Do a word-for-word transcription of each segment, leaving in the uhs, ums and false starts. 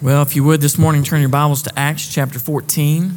Well, if you would this morning, turn your Bibles to Acts chapter fourteen.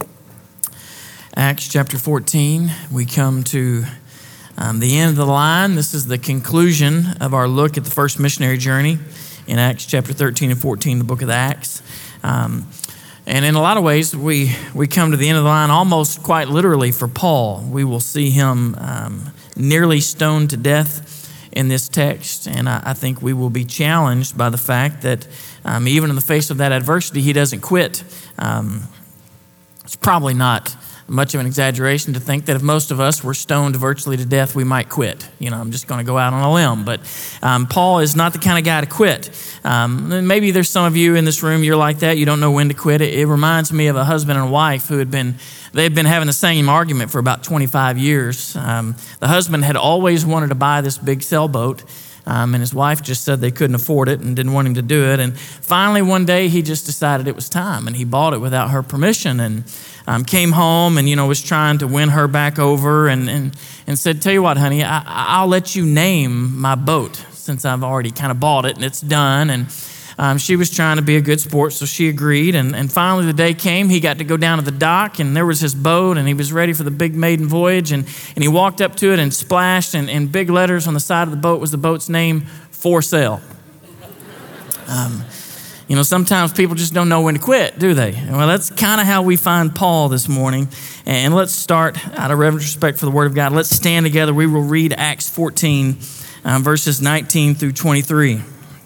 Acts chapter fourteen, we come to um, the end of the line. This is the conclusion of our look at the first missionary journey in Acts chapter thirteen and fourteen, the book of Acts. Um, and in a lot of ways, we, we come to the end of the line almost quite literally for Paul. We will see him um, nearly stoned to death in this text, and I, I think we will be challenged by the fact that Um, even in the face of that adversity, he doesn't quit. Um, it's probably not much of an exaggeration to think that if most of us were stoned virtually to death, we might quit. You know, I'm just going to go out on a limb. But um, Paul is not the kind of guy to quit. Um, maybe there's some of you in this room, you're like that. You don't know when to quit. It, it reminds me of a husband and wife who had been, they had been having the same argument for about twenty-five years. Um, the husband had always wanted to buy this big sailboat. Um, and his wife just said they couldn't afford it and didn't want him to do it. And finally, one day, he just decided it was time, and he bought it without her permission and um, came home and, you know, was trying to win her back over and and, and said, tell you what, honey, I, I'll let you name my boat since I've already kind of bought it and it's done. And um, she was trying to be a good sport, so she agreed. And, and finally, the day came. He got to go down to the dock, and there was his boat, and he was ready for the big maiden voyage. And, and he walked up to it and splashed, and in big letters on the side of the boat was the boat's name, For Sale. Um, you know, sometimes people just don't know when to quit, do they? Well, that's kind of how we find Paul this morning. And let's start out of reverent respect for the Word of God. Let's stand together. We will read Acts fourteen, um, verses nineteen through twenty-three.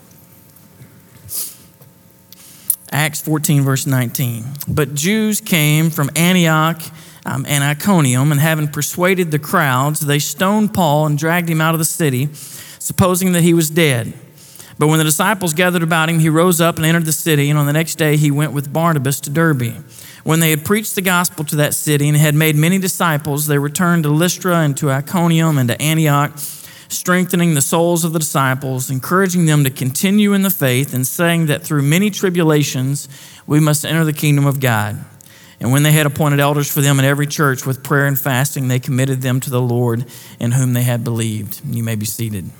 Acts fourteen, verse nineteen. But Jews came from Antioch um, and Iconium, and having persuaded the crowds, they stoned Paul and dragged him out of the city, supposing that he was dead. But when the disciples gathered about him, he rose up and entered the city, and on the next day he went with Barnabas to Derbe. When they had preached the gospel to that city and had made many disciples, they returned to Lystra and to Iconium and to Antioch, strengthening the souls of the disciples, encouraging them to continue in the faith, and saying that through many tribulations we must enter the kingdom of God. And when they had appointed elders for them in every church with prayer and fasting, they committed them to the Lord in whom they had believed. You may be seated.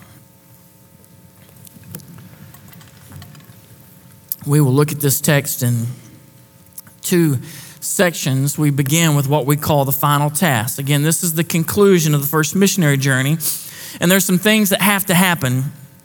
We will look at this text in two sections. We begin with what we call the final task. Again, this is the conclusion of the first missionary journey. And there's some things that have to happen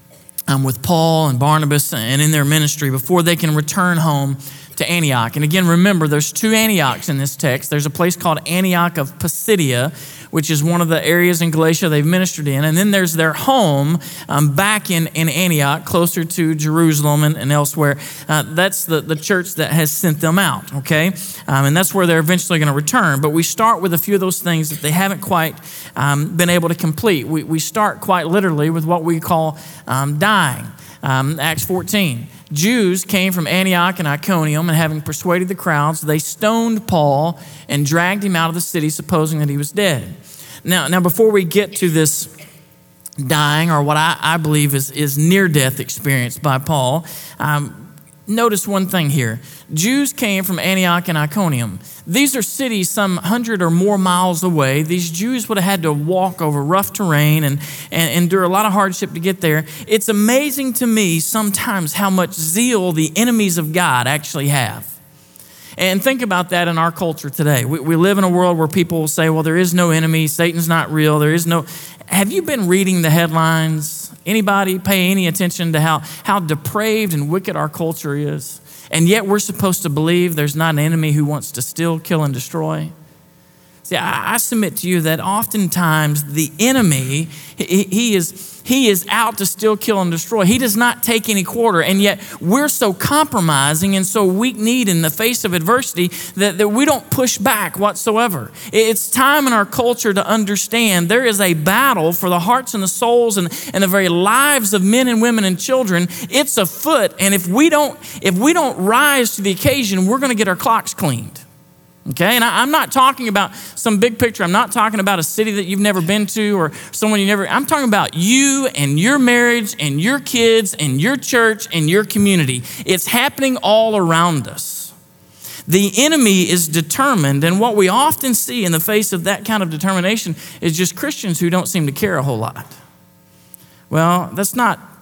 um, with Paul and Barnabas and in their ministry before they can return home to Antioch. And again, remember, there's two Antiochs in this text. There's a place called Antioch of Pisidia, which is one of the areas in Galatia they've ministered in. And then there's their home um, back in, in Antioch, closer to Jerusalem and, and elsewhere. Uh, that's the, the church that has sent them out, okay? Um, and that's where they're eventually going to return. But we start with a few of those things that they haven't quite um, been able to complete. We, we start quite literally with what we call um, dying. Um, Acts fourteen. Jews came from Antioch and Iconium, and having persuaded the crowds, they stoned Paul and dragged him out of the city, supposing that he was dead. Now, now before we get to this dying, or what I, I believe is, is near-death experience by Paul, um, notice one thing here. Jews came from Antioch and Iconium. These are cities some hundred or more miles away. These Jews would have had to walk over rough terrain and, and endure a lot of hardship to get there. It's amazing to me sometimes how much zeal the enemies of God actually have. And think about that in our culture today. We, we live in a world where people will say, well, there is no enemy. Satan's not real. There is no... Have you been reading the headlines? Anybody pay any attention to how, how depraved and wicked our culture is? And yet we're supposed to believe there's not an enemy who wants to steal, kill, and destroy. See, I, I submit to you that oftentimes the enemy, he, he is he is out to steal, kill, and destroy. He does not take any quarter, and yet we're so compromising and so weak-kneed in the face of adversity that, that we don't push back whatsoever. It's time in our culture to understand there is a battle for the hearts and the souls and, and the very lives of men and women and children. It's afoot, and if we don't if we don't rise to the occasion, we're going to get our clocks cleaned. Okay, and I, I'm not talking about some big picture. I'm not talking about a city that you've never been to or someone you never, I'm talking about you and your marriage and your kids and your church and your community. It's happening all around us. The enemy is determined, and what we often see in the face of that kind of determination is just Christians who don't seem to care a whole lot. Well, that's not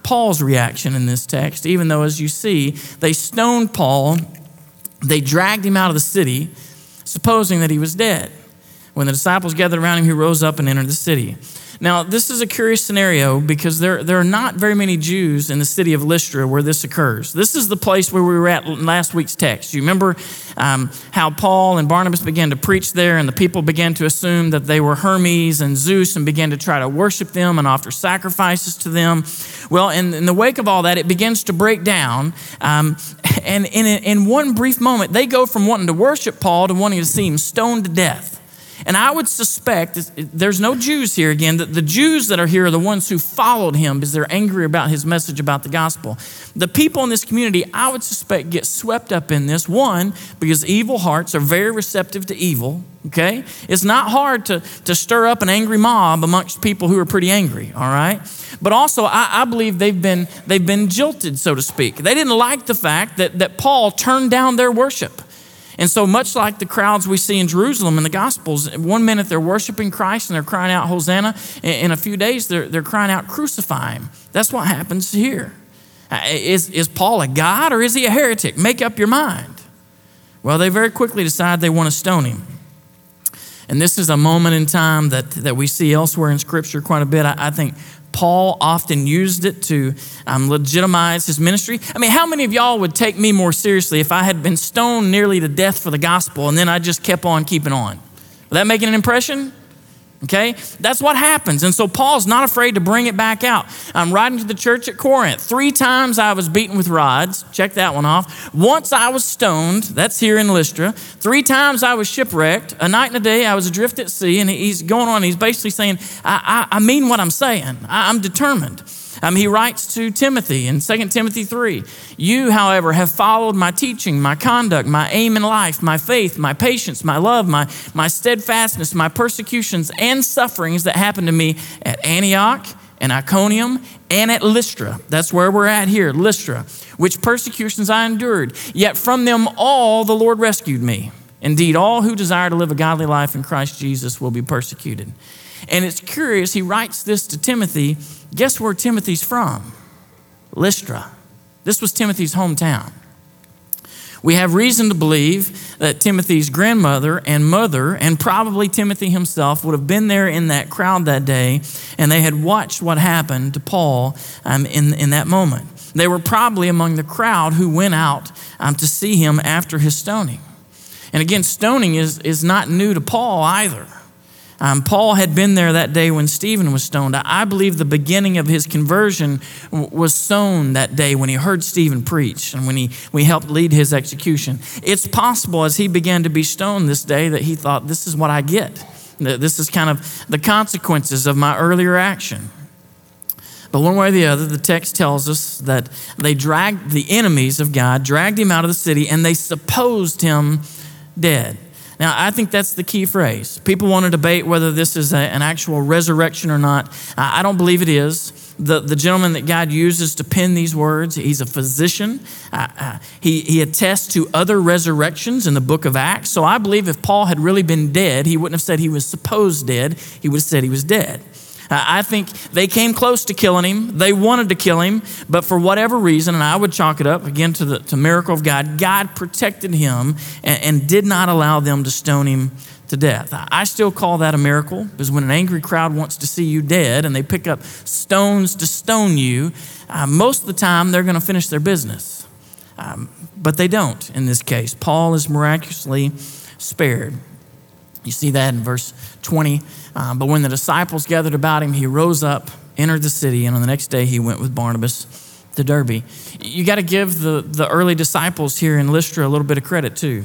Paul's reaction in this text, even though, as you see, they stoned Paul, they dragged him out of the city, supposing that he was dead. When the disciples gathered around him, he rose up and entered the city. Now, this is a curious scenario because there, there are not very many Jews in the city of Lystra where this occurs. This is the place where we were at in last week's text. You remember um, how Paul and Barnabas began to preach there, and the people began to assume that they were Hermes and Zeus and began to try to worship them and offer sacrifices to them. Well, in, in the wake of all that, it begins to break down. Um, and in, in one brief moment, they go from wanting to worship Paul to wanting to see him stoned to death. And I would suspect, there's no Jews here again, that the Jews that are here are the ones who followed him because they're angry about his message about the gospel. The people in this community, I would suspect, get swept up in this. One, because evil hearts are very receptive to evil, okay? It's not hard to, to stir up an angry mob amongst people who are pretty angry, all right? But also, I, I believe they've been, they've been jilted, so to speak. They didn't like the fact that, that Paul turned down their worship. And so much like the crowds we see in Jerusalem in the Gospels, one minute they're worshiping Christ and they're crying out, Hosanna. In a few days, they're, they're crying out, crucify him. That's what happens here. Is, is Paul a god or is he a heretic? Make up your mind. Well, they very quickly decide they want to stone him. And this is a moment in time that, that we see elsewhere in Scripture quite a bit. I, I think Paul often used it to um, legitimize his ministry. I mean, how many of y'all would take me more seriously if I had been stoned nearly to death for the gospel and then I just kept on keeping on? Would that making an impression? Okay, that's what happens. And so Paul's not afraid to bring it back out. I'm writing to the church at Corinth. Three times I was beaten with rods. Check that one off. Once I was stoned. That's here in Lystra. Three times I was shipwrecked. A night and a day I was adrift at sea. And he's going on. He's basically saying, I, I, I mean what I'm saying. I, I'm determined. Um, he writes to Timothy in Second Timothy three, you, however, have followed my teaching, my conduct, my aim in life, my faith, my patience, my love, my, my steadfastness, my persecutions and sufferings that happened to me at Antioch and Iconium and at Lystra. That's where we're at here, Lystra, which persecutions I endured. Yet from them all the Lord rescued me. Indeed, all who desire to live a godly life in Christ Jesus will be persecuted. And it's curious, he writes this to Timothy. Guess where Timothy's from? Lystra. This was Timothy's hometown. We have reason to believe that Timothy's grandmother and mother, and probably Timothy himself, would have been there in that crowd that day, and they had watched what happened to Paul um, in, in that moment. They were probably among the crowd who went out um, to see him after his stoning. And again, stoning is, is not new to Paul either. Um, Paul had been there that day when Stephen was stoned. I believe the beginning of his conversion was sown that day when he heard Stephen preach and when he we helped lead his execution. It's possible as he began to be stoned this day that he thought, this is what I get. This is kind of the consequences of my earlier action. But one way or the other, the text tells us that they dragged the enemies of God, dragged him out of the city, and they supposed him dead. Now, I think that's the key phrase. People want to debate whether this is a, an actual resurrection or not. I, I don't believe it is. The, the gentleman that God uses to pen these words, he's a physician. Uh, uh, he, he attests to other resurrections in the book of Acts. So I believe if Paul had really been dead, he wouldn't have said he was supposed dead. He would have said he was dead. I think they came close to killing him. They wanted to kill him, but for whatever reason, and I would chalk it up again to the to miracle of God, God protected him and, and did not allow them to stone him to death. I still call that a miracle because when an angry crowd wants to see you dead and they pick up stones to stone you, uh, most of the time they're going to finish their business. Um, but they don't in this case. Paul is miraculously spared. You see that in verse twenty. Uh, but when the disciples gathered about him, he rose up, entered the city, and on the next day he went with Barnabas to Derbe. You got to give the, the early disciples here in Lystra a little bit of credit too.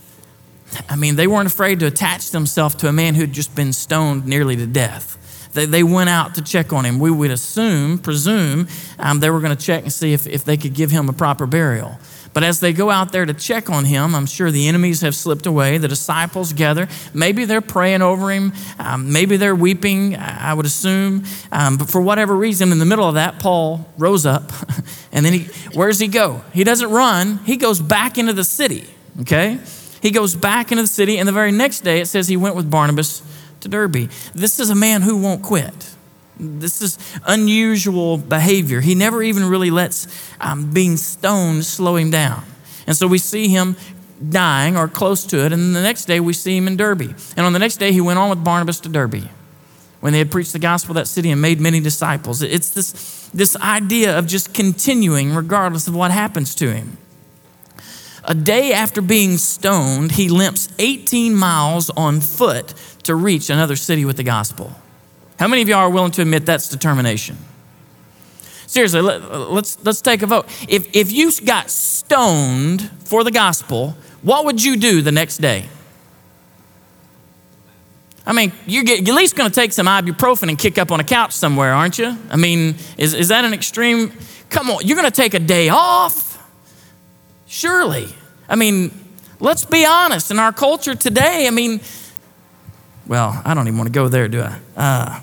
I mean, they weren't afraid to attach themselves to a man who had just been stoned nearly to death. They, they went out to check on him. We would assume, presume, um, they were going to check and see if, if they could give him a proper burial. But as they go out there to check on him, I'm sure the enemies have slipped away. The disciples gather. Maybe they're praying over him. Um, maybe they're weeping, I would assume. Um, but for whatever reason, in the middle of that, Paul rose up. And then he, where does he go? He doesn't run. He goes back into the city, okay? He goes back into the city. And the very next day, it says he went with Barnabas to Derbe. This is a man who won't quit. This is unusual behavior. He never even really lets um, being stoned slow him down. And so we see him dying or close to it. And then the next day we see him in Derbe. And on the next day he went on with Barnabas to Derbe when they had preached the gospel of that city and made many disciples. It's this, this idea of just continuing regardless of what happens to him. A day after being stoned, he limps eighteen miles on foot to reach another city with the gospel. How many of y'all are willing to admit that's determination? Seriously, let, let's let's take a vote. If if you got stoned for the gospel, what would you do the next day? I mean, you're, get, you're at least going to take some ibuprofen and kick up on a couch somewhere, aren't you? I mean, is, is that an extreme? Come on, you're going to take a day off? Surely. I mean, let's be honest. In our culture today, I mean, well, I don't even want to go there, do I? Uh,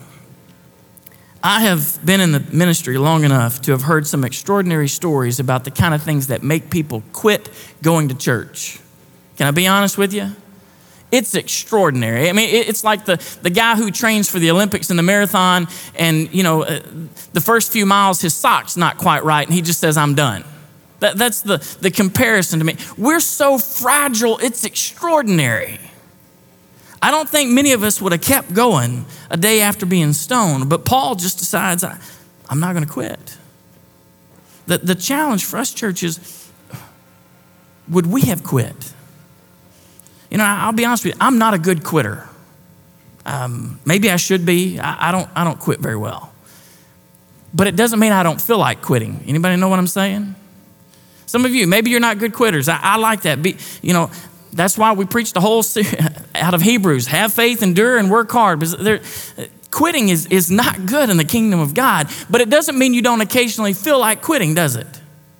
I have been in the ministry long enough to have heard some extraordinary stories about the kind of things that make people quit going to church. Can I be honest with you? It's extraordinary. I mean, it's like the, the guy who trains for the Olympics and the marathon, and, you know, uh, the first few miles, his sock's not quite right, and he just says, I'm done. That, that's the, the comparison to me. We're so fragile, it's extraordinary. I don't think many of us would have kept going a day after being stoned, but Paul just decides, I, I'm not going to quit. The, the challenge for us, church, is, would we have quit? You know, I'll be honest with you, I'm not a good quitter. Um, maybe I should be. I, I don't I don't quit very well. But it doesn't mean I don't feel like quitting. Anybody know what I'm saying? Some of you, maybe you're not good quitters. I, I like that. Be, you know, that's why we preach the whole series out of Hebrews. Have faith, endure, and work hard. Because quitting is, is not good in the kingdom of God. But it doesn't mean you don't occasionally feel like quitting, does it?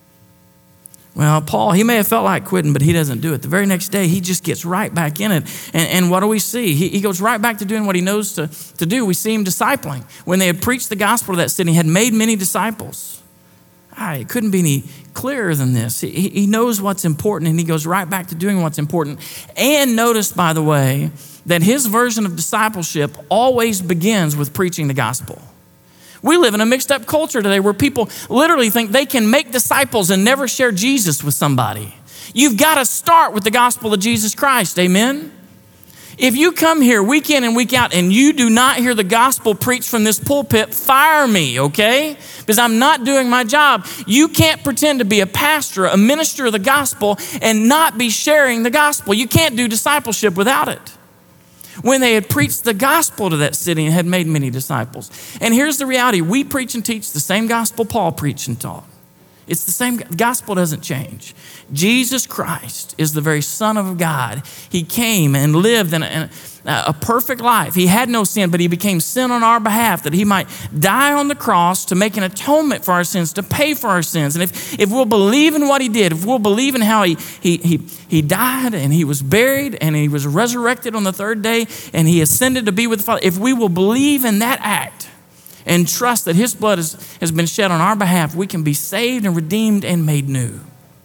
Well, Paul, he may have felt like quitting, but he doesn't do it. The very next day, he just gets right back in it. And, and what do we see? He, he goes right back to doing what he knows to, to do. We see him discipling. When they had preached the gospel to that city, he had made many disciples. Ah, it couldn't be any clearer than this. He, he knows what's important, and he goes right back to doing what's important. And notice, by the way, that his version of discipleship always begins with preaching the gospel. We live in a mixed up culture today where people literally think they can make disciples and never share Jesus with somebody. You've got to start with the gospel of Jesus Christ, amen? If you come here week in and week out and you do not hear the gospel preached from this pulpit, fire me, okay? Because I'm not doing my job. You can't pretend to be a pastor, a minister of the gospel, and not be sharing the gospel. You can't do discipleship without it. When they had preached the gospel to that city and had made many disciples. And here's the reality. We preach and teach the same gospel Paul preached and taught. It's the same. The gospel doesn't change. Jesus Christ is the very Son of God. He came and lived in a, a perfect life. He had no sin, but he became sin on our behalf that he might die on the cross to make an atonement for our sins, to pay for our sins. And if, if we'll believe in what he did, if we'll believe in how he, he, he, he died and he was buried and he was resurrected on the third day and he ascended to be with the Father, if we will believe in that act, and trust that his blood has, has been shed on our behalf, we can be saved and redeemed and made new,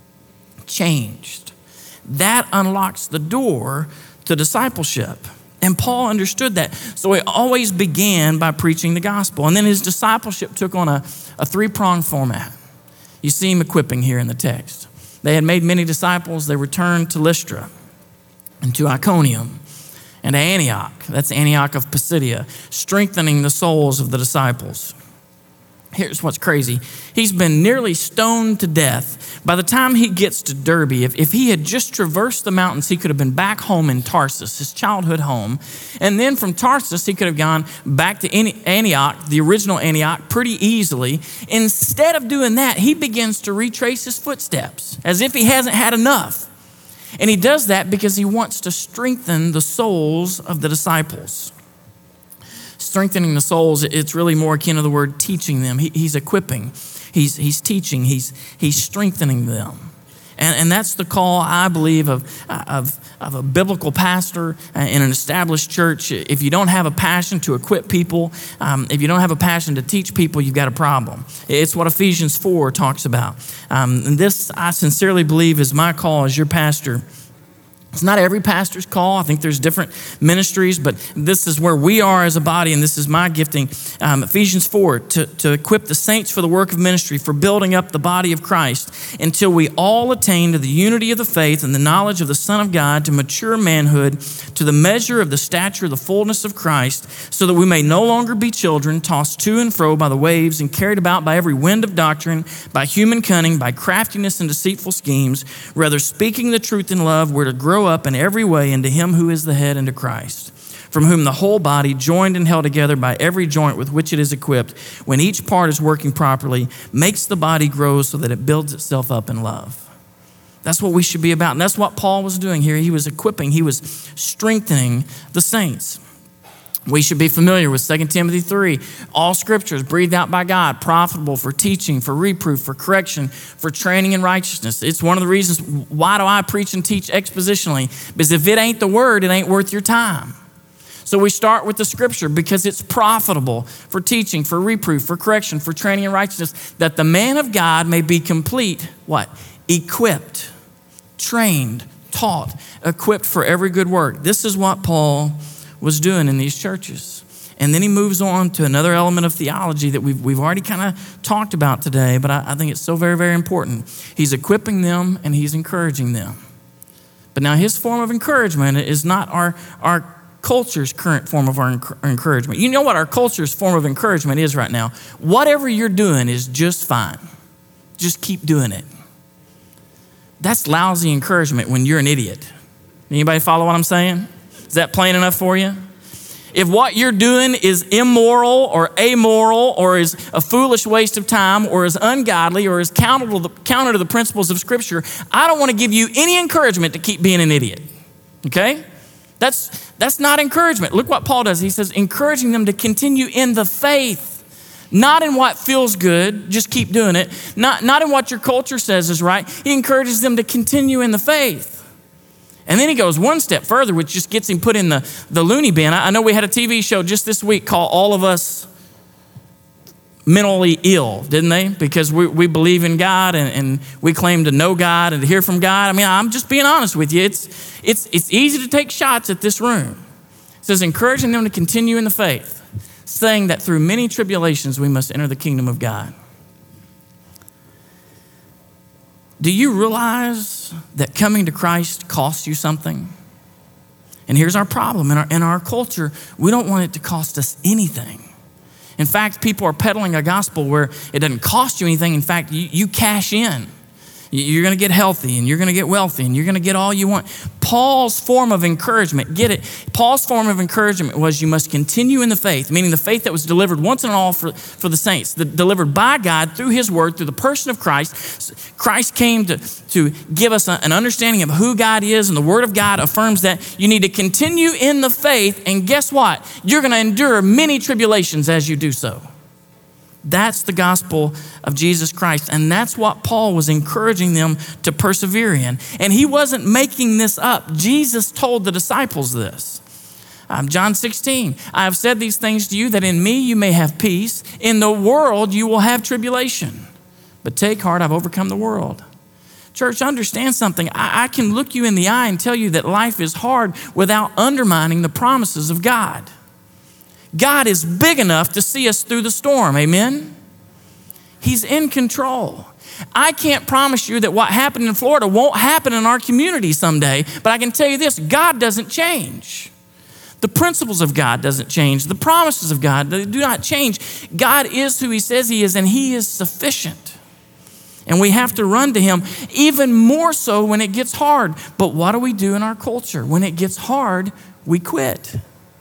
changed. That unlocks the door to discipleship. And Paul understood that. So he always began by preaching the gospel. And then his discipleship took on a, a three-pronged format. You see him equipping here in the text. They had made many disciples. They returned to Lystra and to Iconium and Antioch, that's Antioch of Pisidia, strengthening the souls of the disciples. Here's what's crazy. He's been nearly stoned to death. By the time he gets to Derbe, if, if he had just traversed the mountains, he could have been back home in Tarsus, his childhood home. And then from Tarsus, he could have gone back to Antioch, the original Antioch, pretty easily. Instead of doing that, he begins to retrace his footsteps as if he hasn't had enough. And he does that because he wants to strengthen the souls of the disciples. Strengthening the souls, it's really more akin to the word teaching them. He, he's equipping, he's, he's teaching, he's, he's strengthening them. And, and that's the call, I believe, of, of, of a biblical pastor in an established church. If you don't have a passion to equip people, um, if you don't have a passion to teach people, you've got a problem. It's what Ephesians four talks about. Um, and this, I sincerely believe, is my call as your pastor It's not every pastor's call. I think there's different ministries, but this is where we are as a body, and this is my gifting. Um, Ephesians four, to, to equip the saints for the work of ministry, for building up the body of Christ, until we all attain to the unity of the faith and the knowledge of the Son of God, to mature manhood, to the measure of the stature of the fullness of Christ, so that we may no longer be children, tossed to and fro by the waves and carried about by every wind of doctrine, by human cunning, by craftiness and deceitful schemes. Rather, speaking the truth in love, we're to grow up in every way into him who is the head, into Christ, from whom the whole body, joined and held together by every joint with which it is equipped, when each part is working properly, makes the body grow so that it builds itself up in love. That's what we should be about. And that's what Paul was doing here. He was equipping, he was strengthening the saints. We should be familiar with Second Timothy three. All scripture is breathed out by God, profitable for teaching, for reproof, for correction, for training in righteousness. It's one of the reasons why do I preach and teach expositionally? Because if it ain't the word, it ain't worth your time. So we start with the scripture because it's profitable for teaching, for reproof, for correction, for training in righteousness, that the man of God may be complete, what? Equipped, trained, taught, equipped for every good work. This is what Paul was doing in these churches. And then he moves on to another element of theology that we've, we've already kind of talked about today, but I, I think it's so very, very important. He's equipping them and he's encouraging them. But now his form of encouragement is not our, our culture's current form of our encouragement. You know what our culture's form of encouragement is right now? Whatever you're doing is just fine. Just keep doing it. That's lousy encouragement when you're an idiot. Anybody follow what I'm saying? Is that plain enough for you? If what you're doing is immoral or amoral or is a foolish waste of time or is ungodly or is counter to the, counter to the principles of Scripture, I don't want to give you any encouragement to keep being an idiot, okay? That's, that's not encouragement. Look what Paul does. He says, encouraging them to continue in the faith, not in what feels good, just keep doing it, not, not in what your culture says is right. He encourages them to continue in the faith. And then he goes one step further, which just gets him put in the, the loony bin. I know we had a T V show just this week called All of Us Mentally Ill, didn't they? Because we, we believe in God and, and we claim to know God and to hear from God. I mean, I'm just being honest with you. It's, it's, it's easy to take shots at this room. It says, encouraging them to continue in the faith, saying that through many tribulations we must enter the kingdom of God. Do you realize that coming to Christ costs you something? And here's our problem. In our, in our culture, we don't want it to cost us anything. In fact, people are peddling a gospel where it doesn't cost you anything. In fact, you, you cash in. You're going to get healthy and you're going to get wealthy and you're going to get all you want. Paul's form of encouragement, get it? Paul's form of encouragement was you must continue in the faith, meaning the faith that was delivered once and all for, for the saints, the, delivered by God through his word, through the person of Christ. Christ came to, to give us a, an understanding of who God is, and the word of God affirms that you need to continue in the faith, and guess what? You're going to endure many tribulations as you do so. That's the gospel of Jesus Christ. And that's what Paul was encouraging them to persevere in. And he wasn't making this up. Jesus told the disciples this. Um, John sixteen, I have said these things to you that in me you may have peace. In the world you will have tribulation. But take heart, I've overcome the world. Church, understand something. I, I can look you in the eye and tell you that life is hard without undermining the promises of God. God is big enough to see us through the storm, amen? He's in control. I can't promise you that what happened in Florida won't happen in our community someday, but I can tell you this, God doesn't change. The principles of God doesn't change. The promises of God, they do not change. God is who he says he is, and he is sufficient. And we have to run to him even more so when it gets hard. But what do we do in our culture? When it gets hard, we quit.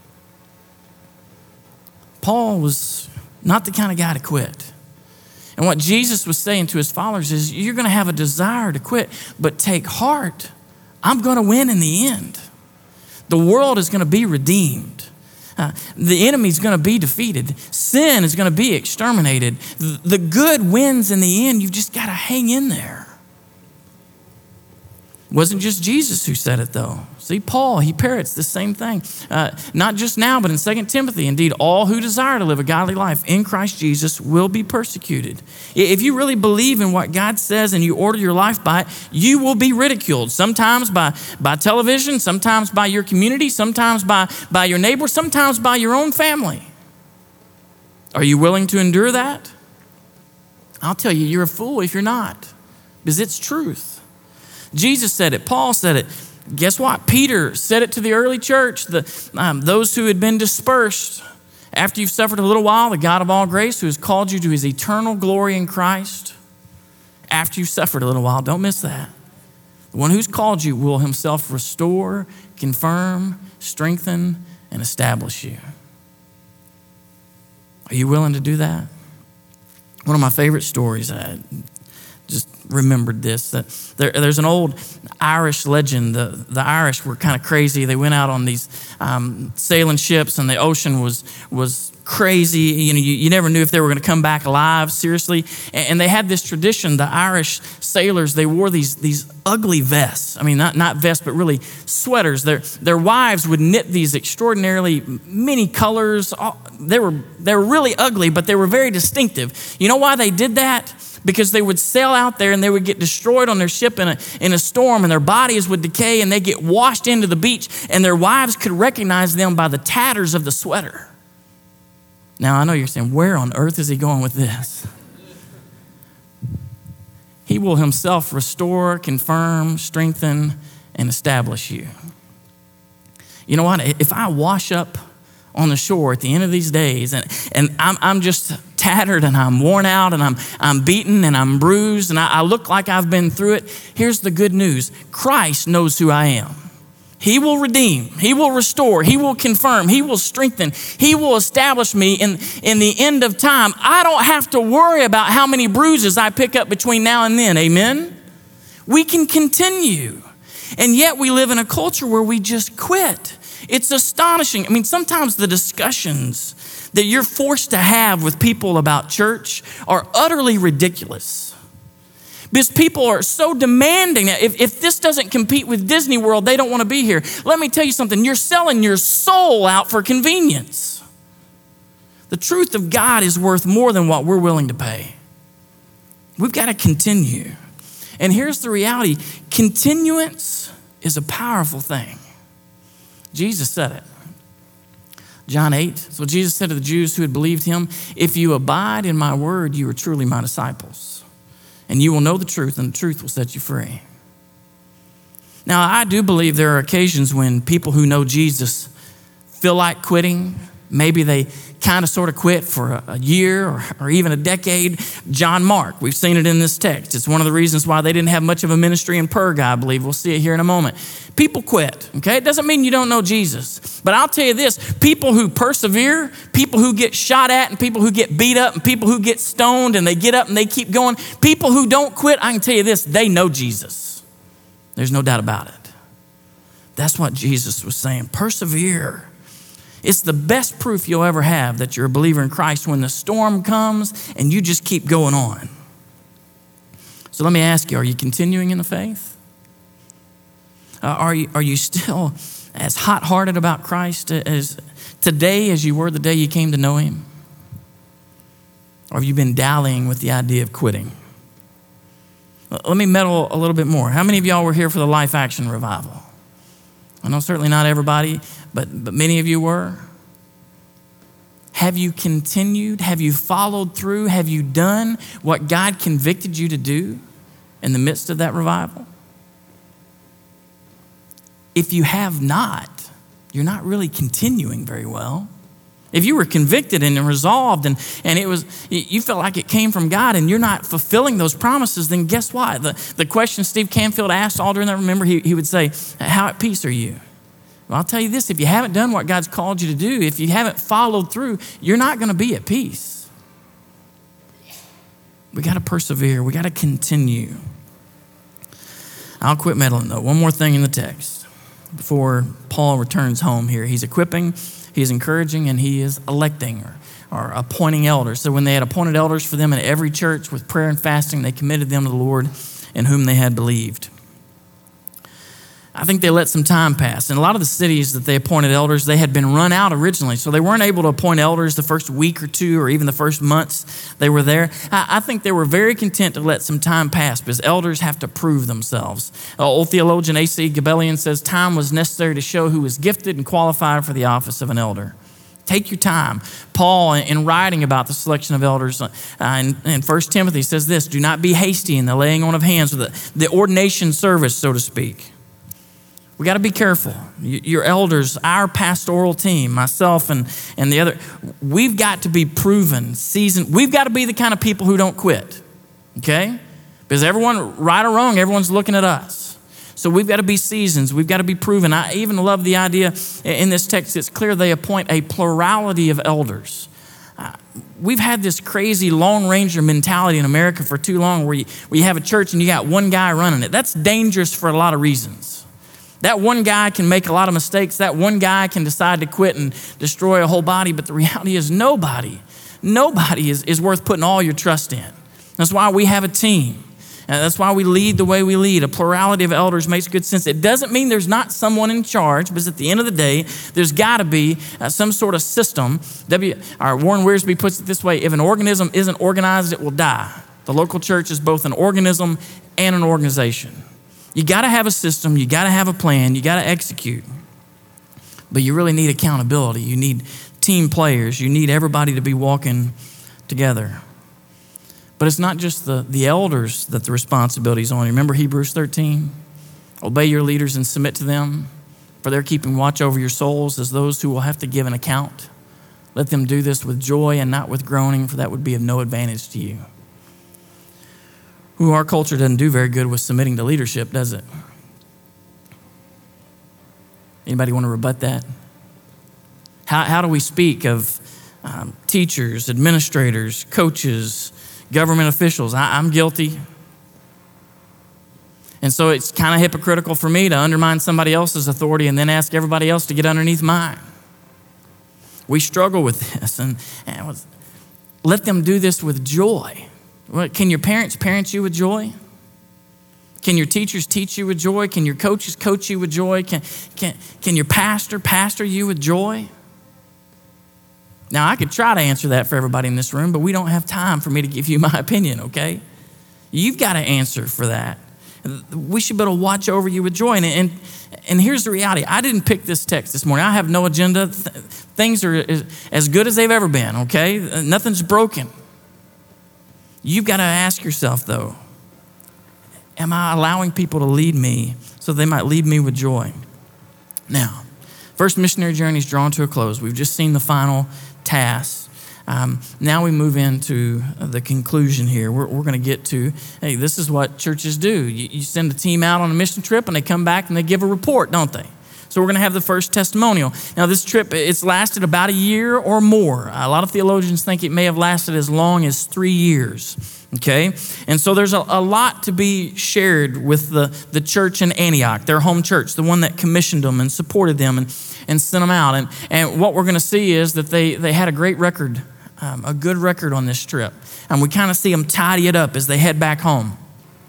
Paul was not the kind of guy to quit. And what Jesus was saying to his followers is, you're going to have a desire to quit, but take heart. I'm going to win in the end. The world is going to be redeemed. Uh, the enemy is going to be defeated. Sin is going to be exterminated. The good wins in the end. You've just got to hang in there. It wasn't just Jesus who said it, though. See, Paul, he parrots the same thing. Uh, not just now, but in Second Timothy, indeed, all who desire to live a godly life in Christ Jesus will be persecuted. If you really believe in what God says and you order your life by it, you will be ridiculed, sometimes by, by television, sometimes by your community, sometimes by, by your neighbor, sometimes by your own family. Are you willing to endure that? I'll tell you, you're a fool if you're not, because it's truth. Jesus said it. Paul said it. Guess what? Peter said it to the early church, the, um, those who had been dispersed. After you've suffered a little while, the God of all grace, who has called you to his eternal glory in Christ, after you've suffered a little while, don't miss that. The one who's called you will himself restore, confirm, strengthen, and establish you. Are you willing to do that? One of my favorite stories, I just remembered this, that there, there's an old Irish legend. The, the Irish were kind of crazy. They went out on these um, sailing ships, and the ocean was was crazy. You know, you, you never knew if they were going to come back alive, seriously. And, and they had this tradition, the Irish sailors, they wore these these ugly vests. I mean, not, not vests, but really sweaters. Their, their wives would knit these extraordinarily many colors. They were, they were really ugly, but they were very distinctive. You know why they did that? Because they would sail out there and they would get destroyed on their ship in a, in a storm, and their bodies would decay and they get washed into the beach, and their wives could recognize them by the tatters of the sweater. Now, I know you're saying, where on earth is he going with this? He will himself restore, confirm, strengthen, and establish you. You know what? If I wash up on the shore at the end of these days, and, and I'm, I'm just tattered and I'm worn out and I'm, I'm beaten and I'm bruised and I, I look like I've been through it, here's the good news. Christ knows who I am. He will redeem, he will restore, he will confirm, he will strengthen, he will establish me in, in the end of time. I don't have to worry about how many bruises I pick up between now and then, amen? We can continue. And yet we live in a culture where we just quit. It's astonishing. I mean, sometimes the discussions that you're forced to have with people about church are utterly ridiculous. Because people are so demanding. If, if this doesn't compete with Disney World, they don't want to be here. Let me tell you something. You're selling your soul out for convenience. The truth of God is worth more than what we're willing to pay. We've got to continue. And here's the reality. Continuance is a powerful thing. Jesus said it. John eight, so Jesus said to the Jews who had believed him, if you abide in my word, you are truly my disciples. And you will know the truth, and the truth will set you free. Now, I do believe there are occasions when people who know Jesus feel like quitting. Maybe they kind of sort of quit for a, a year or, or even a decade. John Mark, we've seen it in this text. It's one of the reasons why they didn't have much of a ministry in Perga, I believe. We'll see it here in a moment. People quit, okay? It doesn't mean you don't know Jesus. But I'll tell you this, people who persevere, people who get shot at and people who get beat up and people who get stoned and they get up and they keep going, people who don't quit, I can tell you this, they know Jesus. There's no doubt about it. That's what Jesus was saying. Persevere. It's the best proof you'll ever have that you're a believer in Christ when the storm comes and you just keep going on. So let me ask you, are you continuing in the faith? Uh, are you, are you still as hot-hearted about Christ as today as you were the day you came to know him? Or have you been dallying with the idea of quitting? Let me meddle a little bit more. How many of y'all were here for the Life Action Revival? I know certainly not everybody, but, but many of you were. Have you continued? Have you followed through? Have you done what God convicted you to do in the midst of that revival? If you have not, you're not really continuing very well. If you were convicted and resolved and, and it was, you felt like it came from God and you're not fulfilling those promises, then guess what? The, the question Steve Canfield asked all during that, remember, he, he would say, how at peace are you? Well, I'll tell you this, if you haven't done what God's called you to do, if you haven't followed through, you're not going to be at peace. We got to persevere. We got to continue. I'll quit meddling though. One more thing in the text before Paul returns home here. He's equipping, he's encouraging, and he is electing or, or appointing elders. So when they had appointed elders for them in every church with prayer and fasting, they committed them to the Lord in whom they had believed. I think they let some time pass. And a lot of the cities that they appointed elders, they had been run out originally. So they weren't able to appoint elders the first week or two or even the first months they were there. I, I think they were very content to let some time pass because elders have to prove themselves. Uh, old theologian A C Gabellion says time was necessary to show who was gifted and qualified for the office of an elder. Take your time. Paul, in writing about the selection of elders uh, in, in First Timothy, says this: do not be hasty in the laying on of hands, or the, the ordination service, so to speak. We got to be careful. Your elders, our pastoral team, myself and, and the other, we've got to be proven, seasoned. We've got to be the kind of people who don't quit, okay? Because everyone, right or wrong, everyone's looking at us. So we've got to be seasoned. We've got to be proven. I even love the idea in this text. It's clear they appoint a plurality of elders. Uh, we've had this crazy Lone Ranger mentality in America for too long where you, where you have a church and you got one guy running it. That's dangerous for a lot of reasons. That one guy can make a lot of mistakes. That one guy can decide to quit and destroy a whole body. But the reality is nobody, nobody is, is worth putting all your trust in. That's why we have a team. And that's why we lead the way we lead. A plurality of elders makes good sense. It doesn't mean there's not someone in charge, because at the end of the day, there's got to be uh, some sort of system. W, or Warren Wiersbe puts it this way: if an organism isn't organized, it will die. The local church is both an organism and an organization. You got to have a system, you got to have a plan, you got to execute. But you really need accountability. You need team players. You need everybody to be walking together. But it's not just the, the elders that the responsibility is on. Remember Hebrews thirteen? Obey your leaders and submit to them, for they're keeping watch over your souls as those who will have to give an account. Let them do this with joy and not with groaning, for that would be of no advantage to you. Who our culture doesn't do very good with submitting to leadership, does it? Anybody want to rebut that? How, how do we speak of um, teachers, administrators, coaches, government officials? I, I'm guilty. And so it's kind of hypocritical for me to undermine somebody else's authority and then ask everybody else to get underneath mine. We struggle with this, and, and was, let them do this with joy. What, can your parents parent you with joy? Can your teachers teach you with joy? Can your coaches coach you with joy? Can, can, can your pastor pastor you with joy? Now, I could try to answer that for everybody in this room, but we don't have time for me to give you my opinion, okay? You've got to answer for that. We should be able to watch over you with joy. And, and, and here's the reality. I didn't pick this text this morning. I have no agenda. Th- things are as, as good as they've ever been, okay? Nothing's broken. You've got to ask yourself, though, am I allowing people to lead me so they might lead me with joy? Now, first missionary journey is drawn to a close. We've just seen the final task. Um, now we move into the conclusion here. We're, we're going to get to, hey, this is what churches do. You, you send a team out on a mission trip and they come back and they give a report, don't they? So we're going to have the first testimonial. Now this trip, it's lasted about a year or more. A lot of theologians think it may have lasted as long as three years. Okay? And so there's a, a lot to be shared with the, the church in Antioch, their home church, the one that commissioned them and supported them and, and sent them out. And, and what we're going to see is that they, they had a great record, um, a good record on this trip. And we kind of see them tidy it up as they head back home.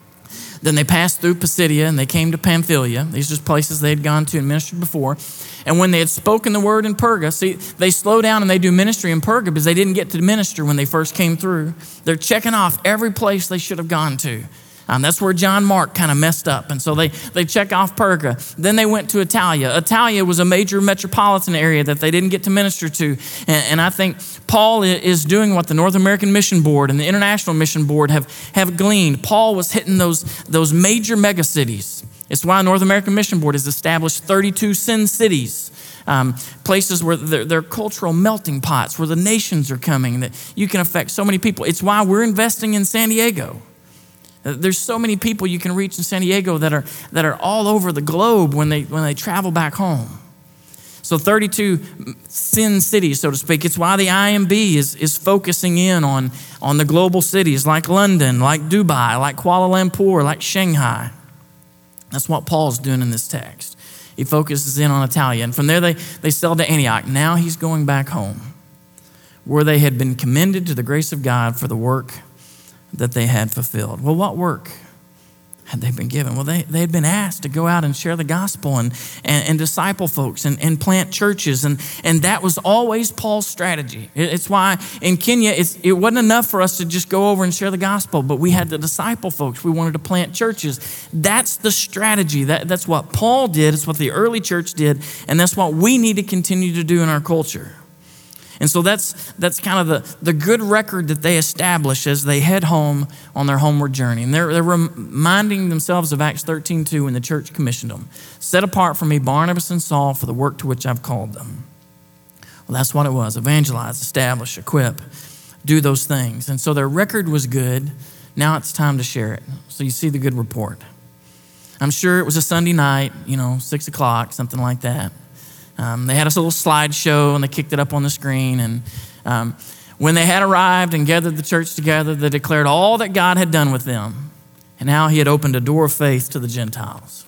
Then they passed through Pisidia and they came to Pamphylia. These are places they had gone to and ministered before. And when they had spoken the word in Perga, see, they slow down and they do ministry in Perga because they didn't get to minister when they first came through. They're checking off every place they should have gone to. Um, that's where John Mark kind of messed up. And so they, they check off Perga. Then they went to Italia. Italia was a major metropolitan area that they didn't get to minister to. And, and I think Paul is doing what the North American Mission Board and the International Mission Board have, have gleaned. Paul was hitting those, those major megacities. It's why North American Mission Board has established thirty-two sin cities, um, places where they're, they're cultural melting pots, where the nations are coming, that you can affect so many people. It's why we're investing in San Diego. There's so many people you can reach in San Diego that are that are all over the globe when they when they travel back home. So thirty-two sin cities, so to speak. It's why the I M B is, is focusing in on, on the global cities like London, like Dubai, like Kuala Lumpur, like Shanghai. That's what Paul's doing in this text. He focuses in on Italia. And from there they, they sailed to Antioch. Now he's going back home, where they had been commended to the grace of God for the work that they had fulfilled. Well, what work? had they been given? Well, they, they had been asked to go out and share the gospel and, and, and disciple folks and, and plant churches. And, and that was always Paul's strategy. It's why in Kenya, it's, it wasn't enough for us to just go over and share the gospel, but we had to disciple folks. We wanted to plant churches. That's the strategy. That, that's what Paul did. It's what the early church did. And that's what we need to continue to do in our culture. And so that's that's kind of the, the good record that they establish as they head home on their homeward journey. And they're, they're reminding themselves of Acts thirteen two when the church commissioned them. Set apart for me Barnabas and Saul for the work to which I've called them. Well, that's what it was. Evangelize, establish, equip, do those things. And so their record was good. Now it's time to share it. So you see the good report. I'm sure it was a Sunday night, you know, six o'clock, something like that. Um, they had a little slideshow and they kicked it up on the screen. And um, when they had arrived and gathered the church together, they declared all that God had done with them and how he had opened a door of faith to the Gentiles.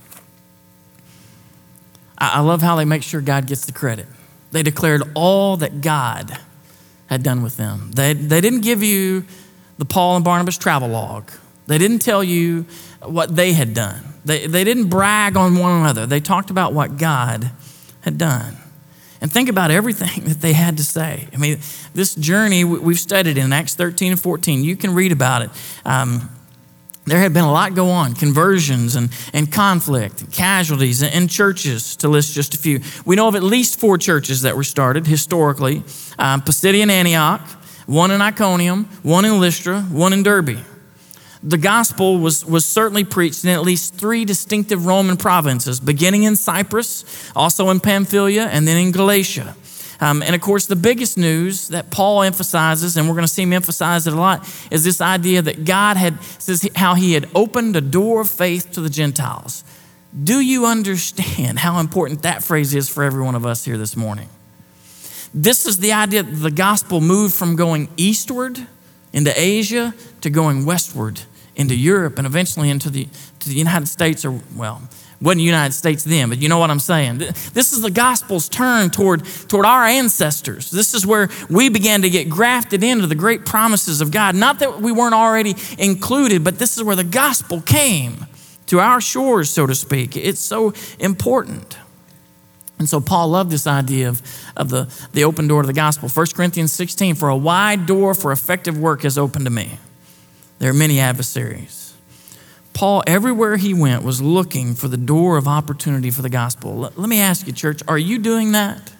I, I love how they make sure God gets the credit. They declared all that God had done with them. They, they didn't give you the Paul and Barnabas travel log. They didn't tell you what they had done. They, they didn't brag on one another. They talked about what God had done. And think about everything that they had to say. I mean, this journey we've studied in Acts thirteen and fourteen. You can read about it. Um, there had been a lot go on, conversions and, and conflict, and casualties and churches, to list just a few. We know of at least four churches that were started historically. Um, Pisidian Antioch, one in Iconium, one in Lystra, one in Derbe. The gospel was, was certainly preached in at least three distinctive Roman provinces, beginning in Cyprus, also in Pamphylia, and then in Galatia. Um, and of course, the biggest news that Paul emphasizes, and we're going to see him emphasize it a lot, is this idea that God had, says how he had opened a door of faith to the Gentiles. Do you understand how important that phrase is for every one of us here this morning? This is the idea that the gospel moved from going eastward into Asia to going westward into Europe and eventually into the, to the United States, or, well, wasn't the United States then, but you know what I'm saying. This is the gospel's turn toward, toward our ancestors. This is where we began to get grafted into the great promises of God. Not that we weren't already included, but this is where the gospel came to our shores, so to speak. It's so important. And so Paul loved this idea of, of the, the open door to the gospel. First Corinthians sixteen, for a wide door for effective work has opened to me. There are many adversaries. Paul, everywhere he went, was looking for the door of opportunity for the gospel. Let, let me ask you, church, are you doing that?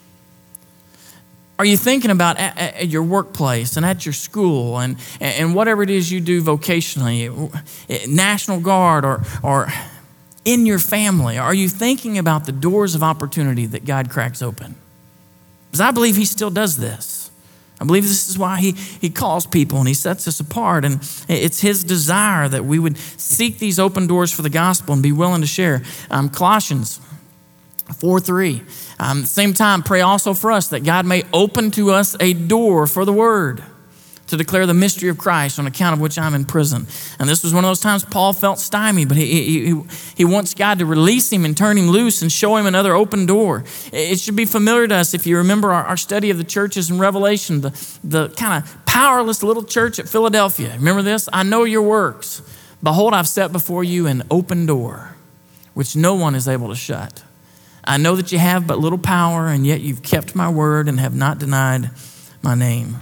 Are you thinking about at, at your workplace and at your school and, and whatever it is you do vocationally, National Guard or, or in your family? Are you thinking about the doors of opportunity that God cracks open? Because I believe he still does this. I believe this is why he, he calls people and he sets us apart. And it's his desire that we would seek these open doors for the gospel and be willing to share. Um, Colossians four three. Um, at the same time, pray also for us that God may open to us a door for the word to declare the mystery of Christ, on account of which I'm in prison. And this was one of those times Paul felt stymied, but he, he, he wants God to release him and turn him loose and show him another open door. It should be familiar to us if you remember our, our study of the churches in Revelation, the, the kind of powerless little church at Philadelphia. Remember this? I know your works. Behold, I've set before you an open door, which no one is able to shut. I know that you have but little power, and yet you've kept my word and have not denied my name.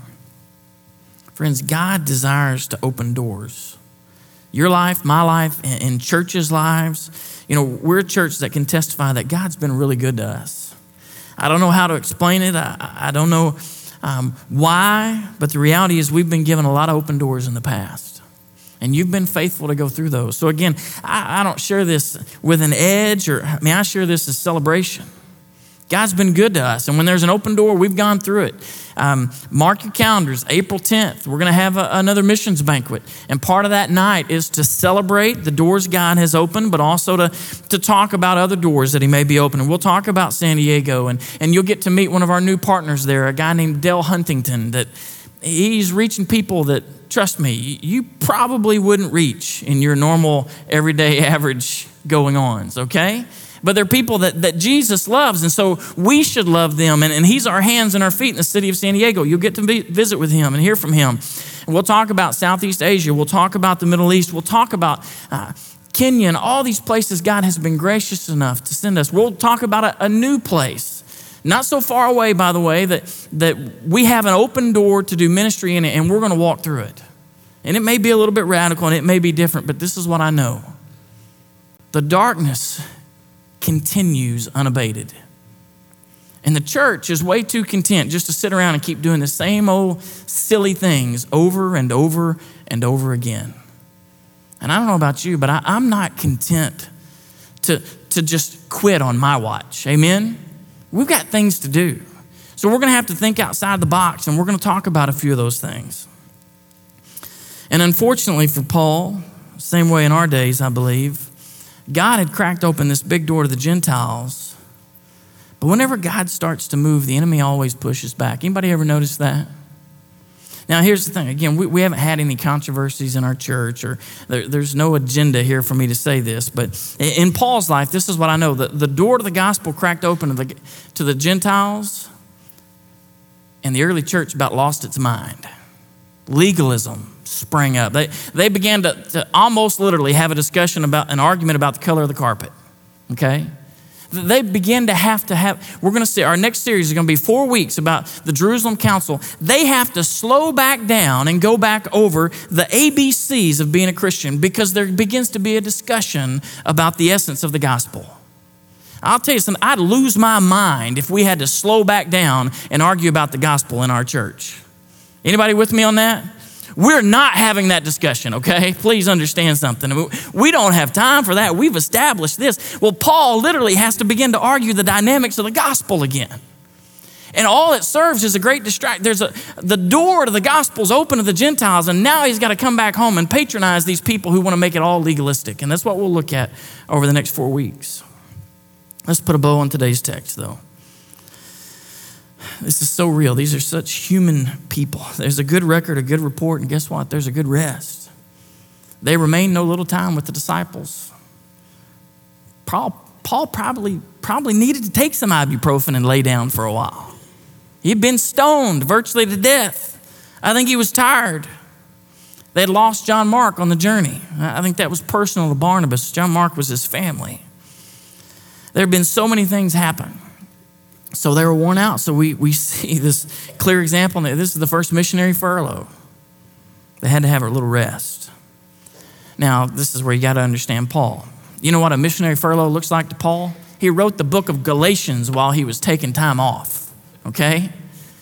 Friends, God desires to open doors. Your life, my life, and churches' lives. You know, we're a church that can testify that God's been really good to us. I don't know how to explain it. I, I don't know um, why, but the reality is we've been given a lot of open doors in the past. And you've been faithful to go through those. So again, I, I don't share this with an edge, or I mean, I share this as celebration. God's been good to us. And when there's an open door, we've gone through it. Um, mark your calendars, April tenth, we're going to have a, another missions banquet. And part of that night is to celebrate the doors God has opened, but also to, to talk about other doors that he may be opening. We'll talk about San Diego, and, and you'll get to meet one of our new partners there, a guy named Dale Huntington, that he's reaching people that, trust me, you probably wouldn't reach in your normal, everyday, average going-ons, okay? But they're people that, that Jesus loves, and so we should love them. And, and he's our hands and our feet in the city of San Diego. You'll get to be, visit with him and hear from him. And we'll talk about Southeast Asia. We'll talk about the Middle East. We'll talk about uh, Kenya, and all these places God has been gracious enough to send us. We'll talk about a, a new place, not so far away, by the way, that, that we have an open door to do ministry in it, and we're going to walk through it. And it may be a little bit radical, and it may be different, but this is what I know. The darkness continues unabated. And the church is way too content just to sit around and keep doing the same old silly things over and over and over again. And I don't know about you, but I, I'm not content to, to just quit on my watch. Amen? We've got things to do. So we're going to have to think outside the box, and we're going to talk about a few of those things. And unfortunately for Paul, same way in our days, I believe, God had cracked open this big door to the Gentiles. But whenever God starts to move, the enemy always pushes back. Anybody ever notice that? Now, here's the thing. Again, we, we haven't had any controversies in our church, or there, there's no agenda here for me to say this. But in Paul's life, this is what I know. The, the door to the gospel cracked open to the, to the Gentiles, and the early church about lost its mind. Legalism sprang up. They, they began to, to almost literally have a discussion about an argument about the color of the carpet, okay? They begin to have to have, we're going to see, our next series is going to be four weeks about the Jerusalem Council. They have to slow back down and go back over the A B Cs of being a Christian, because there begins to be a discussion about the essence of the gospel. I'll tell you something, I'd lose my mind if we had to slow back down and argue about the gospel in our church. Anybody with me on that? We're not having that discussion, okay? Please understand something. We don't have time for that. We've established this. Well, Paul literally has to begin to argue the dynamics of the gospel again. And all it serves is a great distraction. There's a, the door to the gospel is open to the Gentiles, and now he's got to come back home and patronize these people who want to make it all legalistic. And that's what we'll look at over the next four weeks. Let's put a bow on today's text, though. This is so real. These are such human people. There's a good record, a good report, and guess what? There's a good rest. They remained no little time with the disciples. Paul, Paul probably, probably needed to take some ibuprofen and lay down for a while. He'd been stoned virtually to death. I think he was tired. They had lost John Mark on the journey. I think that was personal to Barnabas. John Mark was his family. There had been so many things happen. So they were worn out. So we, we see this clear example. This is the first missionary furlough. They had to have a little rest. Now, this is where you got to understand Paul. You know what a missionary furlough looks like to Paul? He wrote the book of Galatians while he was taking time off, okay?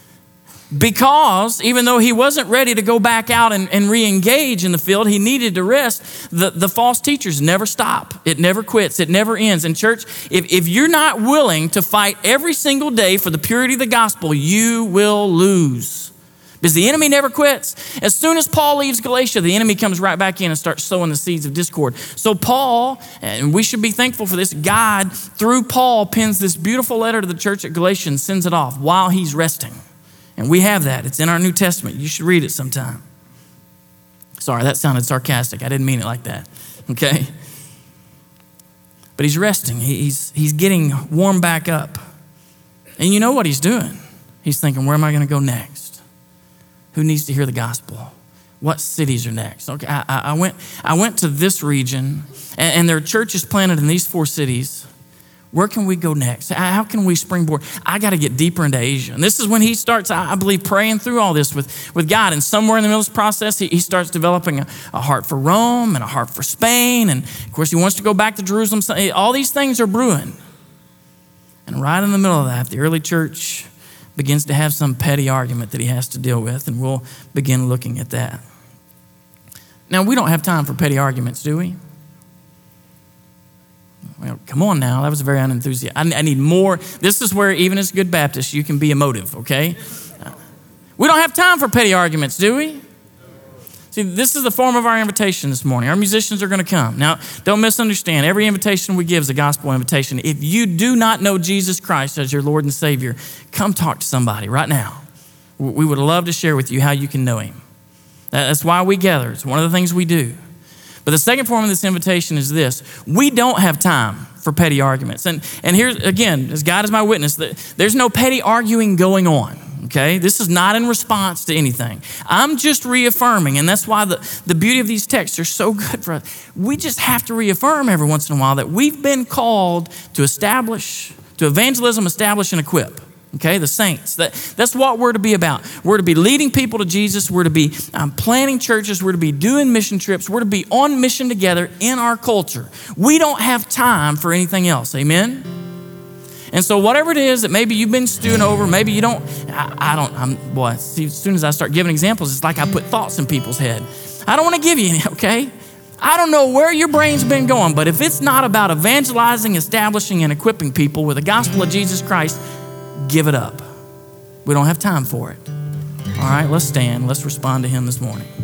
Because even though he wasn't ready to go back out and, and re-engage in the field, he needed to rest. The, the false teachers never stop. It never quits. It never ends. And church, if, if you're not willing to fight every single day for the purity of the gospel, you will lose. Because the enemy never quits. As soon as Paul leaves Galatia, the enemy comes right back in and starts sowing the seeds of discord. So Paul, and we should be thankful for this, God, through Paul, pens this beautiful letter to the church at Galatia and sends it off while he's resting. And we have that. It's in our New Testament. You should read it sometime. Sorry, that sounded sarcastic. I didn't mean it like that, okay? But he's resting. He's, he's getting warmed back up. And you know what he's doing? He's thinking, where am I going to go next? Who needs to hear the gospel? What cities are next? Okay, I, I, went, I went to this region, and, and there are churches planted in these four cities. Where can we go next? How can we springboard? I got to get deeper into Asia. And this is when he starts, I believe, praying through all this with, with God. And somewhere in the middle of this process, he, he starts developing a, a heart for Rome and a heart for Spain. And of course, he wants to go back to Jerusalem. All these things are brewing. And right in the middle of that, the early church begins to have some petty argument that he has to deal with. And we'll begin looking at that. Now, we don't have time for petty arguments, do we? Well, come on now. That was very unenthusiastic. I, I need more. This is where even as good Baptists, you can be emotive, okay? We don't have time for petty arguments, do we? See, this is the form of our invitation this morning. Our musicians are going to come. Now, don't misunderstand. Every invitation we give is a gospel invitation. If you do not know Jesus Christ as your Lord and Savior, come talk to somebody right now. We would love to share with you how you can know him. That's why we gather. It's one of the things we do. But the second form of this invitation is this. We don't have time for petty arguments. And, and here's, again, as God is my witness, there's no petty arguing going on. okay? This is not in response to anything. I'm just reaffirming, and that's why the, the beauty of these texts are so good for us. We just have to reaffirm every once in a while that we've been called to establish, to evangelism, establish, and equip. Okay, the saints. That, that's what we're to be about. We're to be leading people to Jesus. We're to be um, planting churches. We're to be doing mission trips. We're to be on mission together in our culture. We don't have time for anything else. Amen? And so whatever it is that maybe you've been stewing over, maybe you don't, I, I don't, I'm, boy, see, as soon as I start giving examples, it's like I put thoughts in people's head. I don't want to give you any, okay? I don't know where your brain's been going, but if it's not about evangelizing, establishing, and equipping people with the gospel of Jesus Christ, give it up. We don't have time for it. All right, let's stand. Let's respond to him this morning.